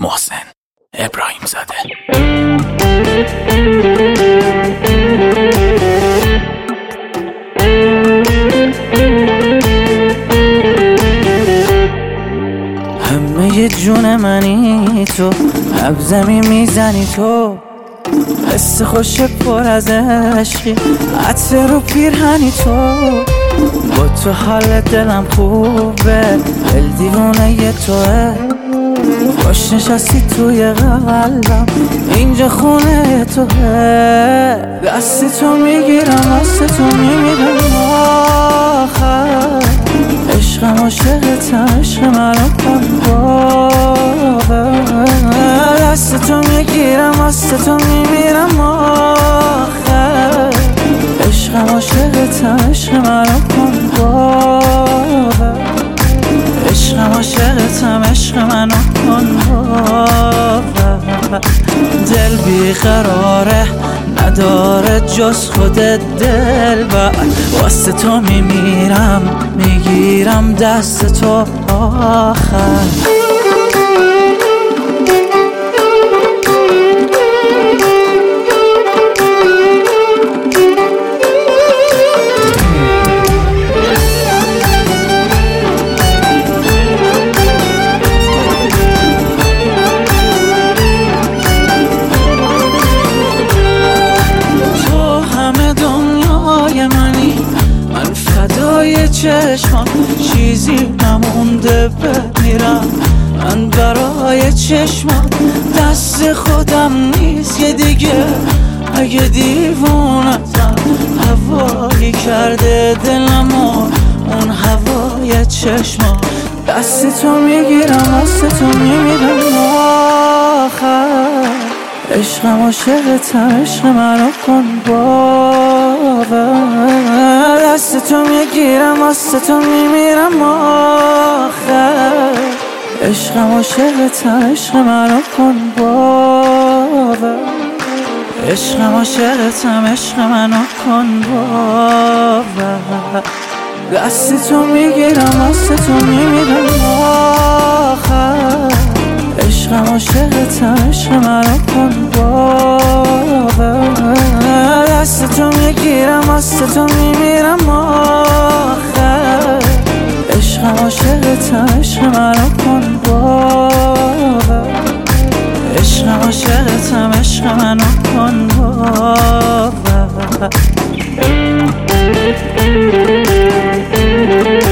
محسن ابراهیم زاده. همه جون منی تو، لب زمین میزنی تو، حس خوش پر از عشقی، عطر رو پیرهنی تو. با تو حال دلم خوبه، دل دیوونه توه. خوش نشستی توی قلبم، اینجا خونه توه. دست تو میگیرم، دست تو میمیرم آخر. عشقم عاشقتم، عشق منو کن باور. دست تو میگیرم، دست تو میمیرم آخر. عشقم عاشقتم، عشق منو کن باور. عشقم عاشقتم، عشق منو کن باور. دل بیقراره، نداره جز خودت دلبر. واسه تو میمیرم، میگیرم دست تو آخر. چشمان چیزی نمونده بمیرم من برای چشمان. دست خودم نیست یه دیگه، اگه دیوونتم هوایی کرده دلم و اون هوای چشمان. دست تو میگیرم، دست تو میمیرم آخر. عشقم عاشقتم، عشق منو کن باور. دست تو میگیرم، دست تو میمیرم آخر. عشقم عاشقتم، عشق منو کن باور. عشقم عاشقتم، عشق منو کن باور. دست تو میگیرم، دست تو میمیرم آخر. عشقم عاشقتم، عشق منو کن باور. دست تو میگیرم، دست تو میمیرم آخر. عشقم عاشقتم، عشق منو کن باور. عشقم عاشقتم، عشق منو کن باور.